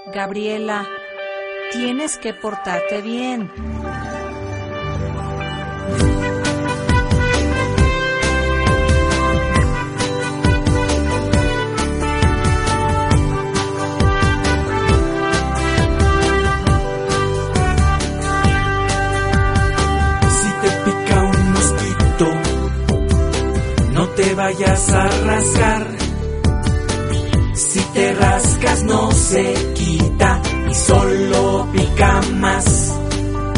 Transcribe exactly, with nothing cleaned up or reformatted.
Gabriela, tienes que portarte bien. Si te pica un mosquito, no te vayas a rascar. Si te rascas no se quita y solo pica más.